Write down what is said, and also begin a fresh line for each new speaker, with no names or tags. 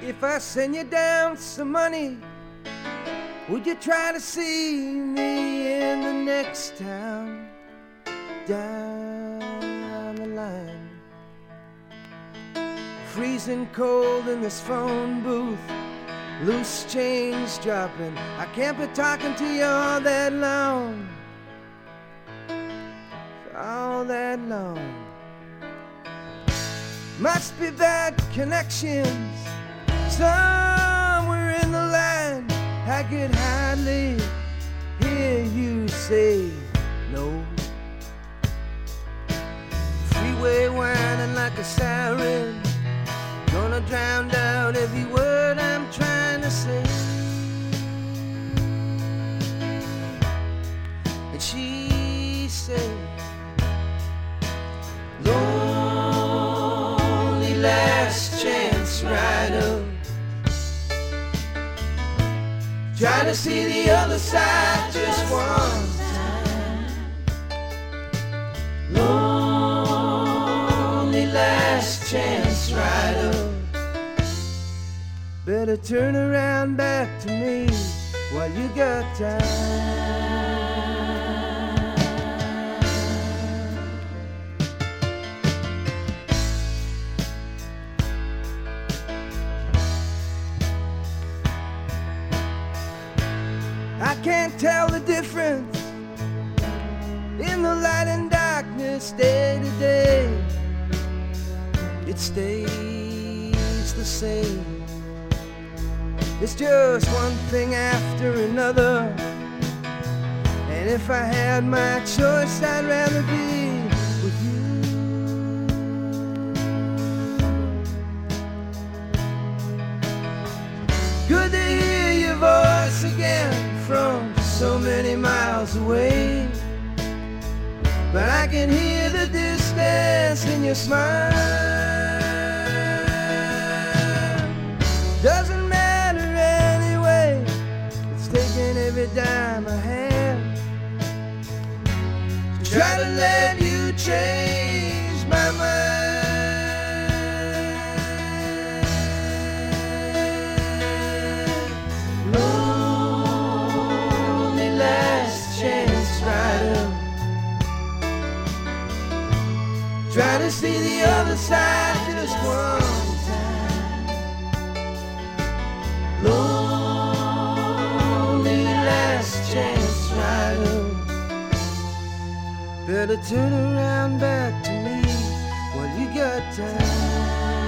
If I send you down some money, would you try to see me in the next town down the line? Freezing cold in this phone booth, loose change dropping. I can't be talking to you all that long, all that long. Must be bad connections somewhere in the line. I could hardly hear you say no. Freeway whining like a siren, gonna drown out every word I'm trying to say. And she said, lonely last chance rider, try to see the other side just one time. Lonely last chance rider, better turn around back to me while you got time. I can't tell the difference in the light and darkness day to day. It stays the same. It's just one thing after another, and if I had my choice, I'd rather be with you. Good to hear your voice again from so many miles away, but I can hear the distance in your smile. Doesn't matter anyway, it's taking every dime I have to try to let you change my mind. Try to see the other side just one time. Lonely last chance rider, better turn around back to me while you got time.